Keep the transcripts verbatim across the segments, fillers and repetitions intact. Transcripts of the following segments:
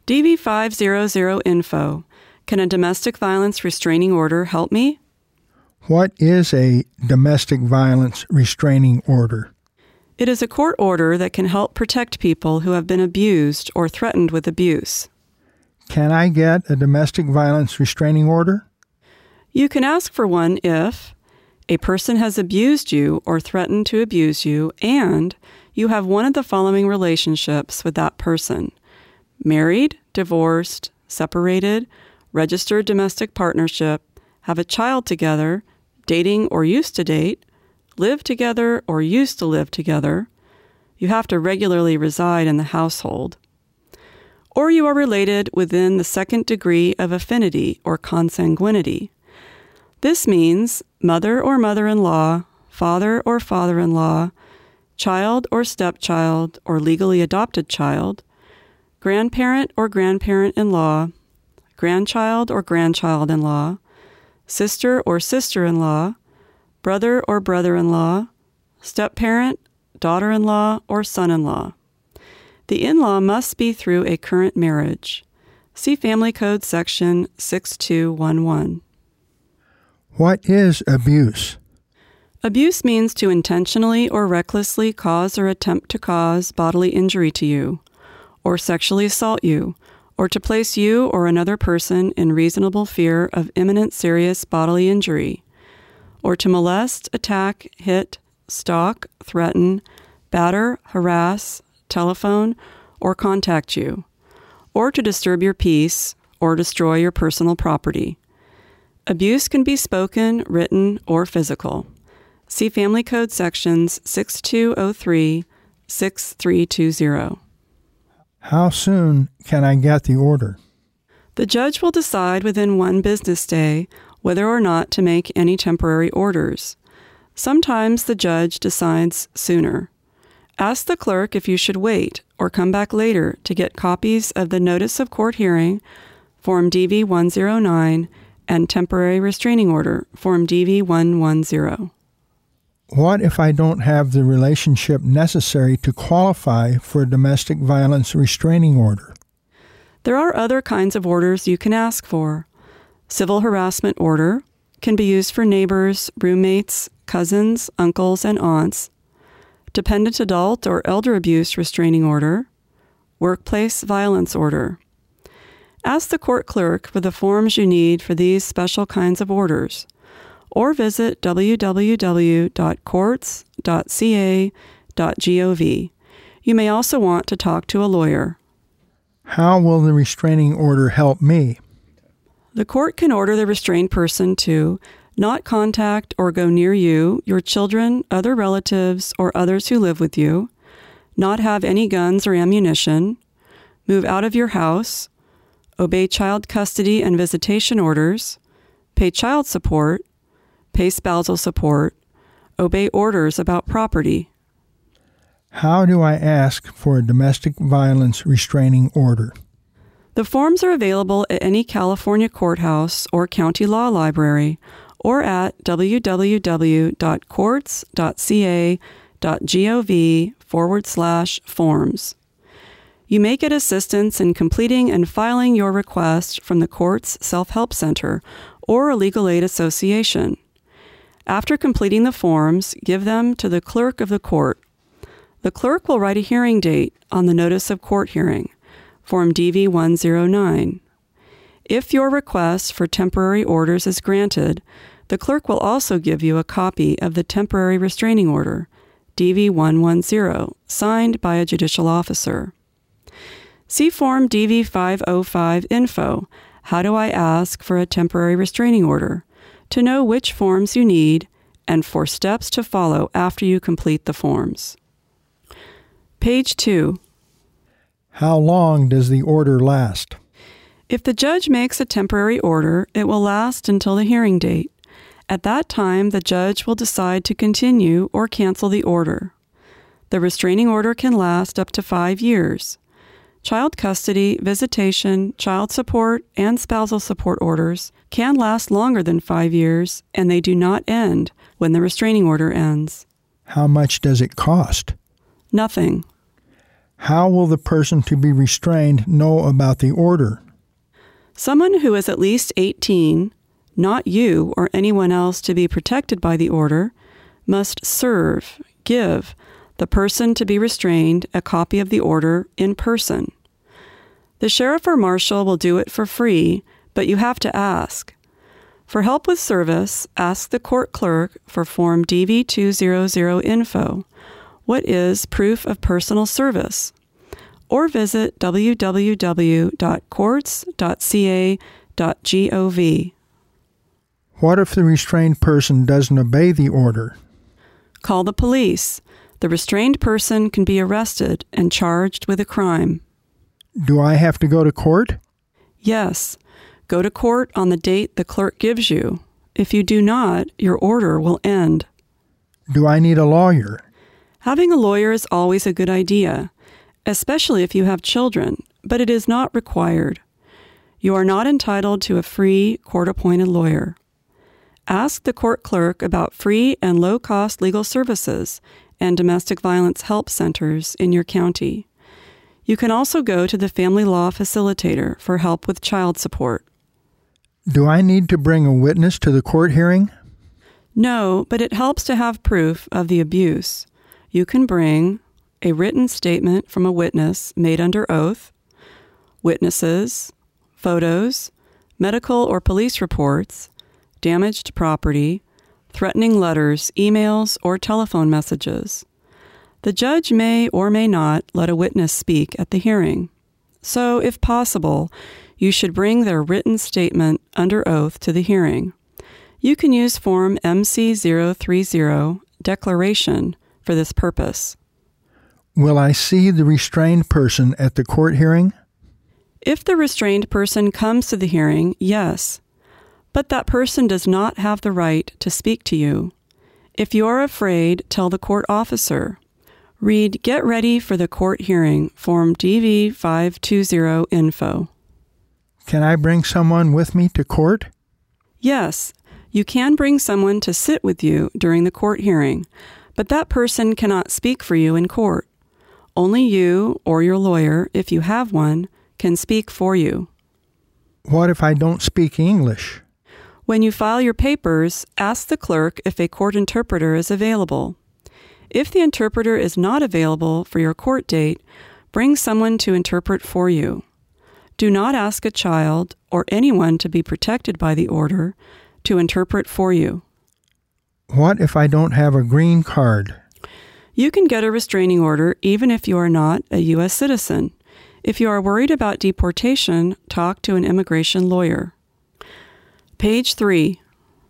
D V five hundred info. Can a domestic violence restraining order help me? What is a domestic violence restraining order? It is a court order that can help protect people who have been abused or threatened with abuse. Can I get a domestic violence restraining order? You can ask for one if a person has abused you or threatened to abuse you, and you have one of the following relationships with that person: married, divorced, separated, registered domestic partnership, have a child together, dating or used to date, live together or used to live together, you have to regularly reside in the household, or you are related within the second degree of affinity or consanguinity. This means mother or mother-in-law, father or father-in-law, child or stepchild or legally adopted child, grandparent or grandparent-in-law, grandchild or grandchild-in-law, sister or sister-in-law, brother or brother-in-law, step-parent, daughter-in-law, or son-in-law. The in-law must be through a current marriage. See Family Code Section six two one one. What is abuse? Abuse means to intentionally or recklessly cause or attempt to cause bodily injury to you, or sexually assault you, or to place you or another person in reasonable fear of imminent serious bodily injury, or to molest, attack, hit, stalk, threaten, batter, harass, telephone, or contact you, or to disturb your peace or destroy your personal property. Abuse can be spoken, written, or physical. See Family Code Sections six two zero three, six three two zero. How soon can I get the order? The judge will decide within one business day whether or not to make any temporary orders. Sometimes the judge decides sooner. Ask the clerk if you should wait or come back later to get copies of the Notice of Court Hearing, Form D V one oh nine, and Temporary Restraining Order, Form D V one ten. What if I don't have the relationship necessary to qualify for a domestic violence restraining order? There are other kinds of orders you can ask for. Civil harassment order can be used for neighbors, roommates, cousins, uncles, and aunts. Dependent adult or elder abuse restraining order. Workplace violence order. Ask the court clerk for the forms you need for these special kinds of orders, or visit w w w dot courts dot c a dot gov. You may also want to talk to a lawyer. How will the restraining order help me? The court can order the restrained person to not contact or go near you, your children, other relatives, or others who live with you, not have any guns or ammunition, move out of your house, obey child custody and visitation orders, pay child support, pay spousal support, obey orders about property. How do I ask for a domestic violence restraining order? The forms are available at any California courthouse or county law library, or at w w w dot courts dot c a dot gov forward slash forms. You may get assistance in completing and filing your request from the court's Self-Help Center or a legal aid association. After completing the forms, give them to the clerk of the court. The clerk will write a hearing date on the Notice of Court Hearing, Form D V one oh nine. If your request for temporary orders is granted, the clerk will also give you a copy of the Temporary Restraining Order, D V one ten, signed by a judicial officer. See Form D V five oh five Info, How do I ask for a temporary restraining order, to know which forms you need and for steps to follow after you complete the forms. Page two. How long does the order last? If the judge makes a temporary order, it will last until the hearing date. At that time, the judge will decide to continue or cancel the order. The restraining order can last up to five years. Child custody, visitation, child support, and spousal support orders can last longer than five years, and they do not end when the restraining order ends. How much does it cost? Nothing. How will the person to be restrained know about the order? Someone who is at least eighteen, not you or anyone else to be protected by the order, must serve, give, the person to be restrained a copy of the order in person. The sheriff or marshal will do it for free, but you have to ask. For help with service, ask the court clerk for Form D V two hundred info. What is proof of personal service? Or visit w w w dot courts dot c a dot gov. What if the restrained person doesn't obey the order? Call the police. The restrained person can be arrested and charged with a crime. Do I have to go to court? Yes. Go to court on the date the clerk gives you. If you do not, your order will end. Do I need a lawyer? Having a lawyer is always a good idea, especially if you have children, but it is not required. You are not entitled to a free court-appointed lawyer. Ask the court clerk about free and low-cost legal services and domestic violence help centers in your county. You can also go to the Family Law Facilitator for help with child support. Do I need to bring a witness to the court hearing? No, but it helps to have proof of the abuse. You can bring a written statement from a witness made under oath, witnesses, photos, medical or police reports, damaged property, threatening letters, emails, or telephone messages. The judge may or may not let a witness speak at the hearing. So, if possible, you should bring their written statement under oath to the hearing. You can use Form M C zero three zero, Declaration, for this purpose. Will I see the restrained person at the court hearing? If the restrained person comes to the hearing, yes. But that person does not have the right to speak to you. If you are afraid, tell the court officer. Read Get Ready for the Court Hearing, Form D V five twenty info. Can I bring someone with me to court? Yes, you can bring someone to sit with you during the court hearing, but that person cannot speak for you in court. Only you or your lawyer, if you have one, can speak for you. What if I don't speak English? When you file your papers, ask the clerk if a court interpreter is available. If the interpreter is not available for your court date, bring someone to interpret for you. Do not ask a child or anyone to be protected by the order to interpret for you. What if I don't have a green card? You can get a restraining order even if you are not a U S citizen. If you are worried about deportation, talk to an immigration lawyer. Page three.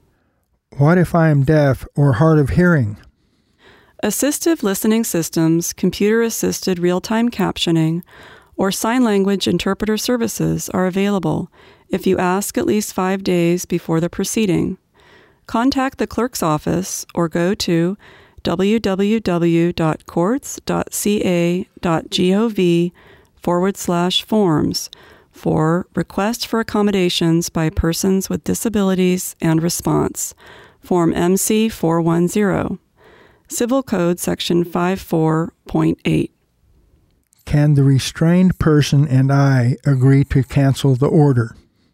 What if I am deaf or hard of hearing? Assistive listening systems, computer-assisted real-time captioning, or sign language interpreter services are available if you ask at least five days before the proceeding. Contact the clerk's office or go to w w w dot courts dot c a dot gov forward slash forms for Request for Accommodations by Persons with Disabilities and Response, Form M C four ten, Civil Code Section fifty-four point eight. Can the restrained person and I agree to cancel the order?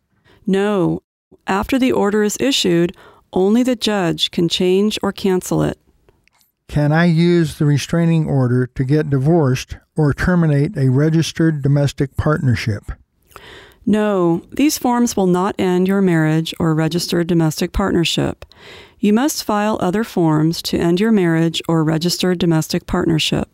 No. After the order is issued, only the judge can change or cancel it. Can I use the restraining order to get divorced or terminate a registered domestic partnership? No, these forms will not end your marriage or registered domestic partnership. You must file other forms to end your marriage or registered domestic partnership.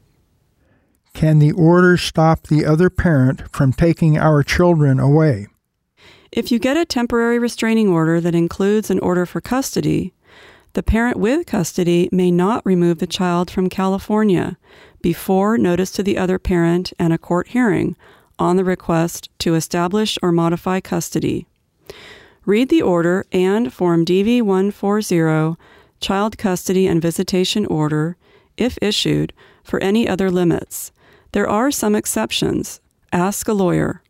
Can the order stop the other parent from taking our children away? If you get a temporary restraining order that includes an order for custody, the parent with custody may not remove the child from California before notice to the other parent and a court hearing on the request to establish or modify custody. Read the order and Form D V one forty, Child Custody and Visitation Order, if issued, for any other limits. There are some exceptions. Ask a lawyer.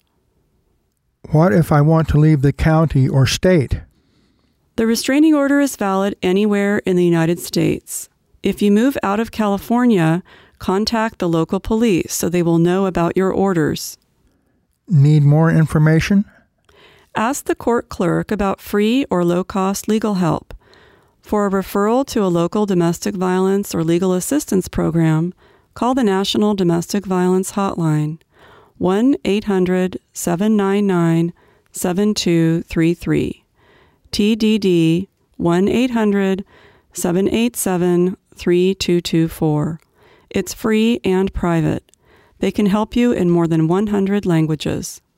What if I want to leave the county or state? The restraining order is valid anywhere in the United States. If you move out of California, Contact the local police so they will know about your orders. Need more information? Ask the court clerk about free or low-cost legal help. For a referral to a local domestic violence or legal assistance program, call the National Domestic Violence Hotline, one eight hundred, seven nine nine, seven two three three. T D D one eight hundred, seven eight seven, three two two four. It's free and private. They can help you in more than one hundred languages.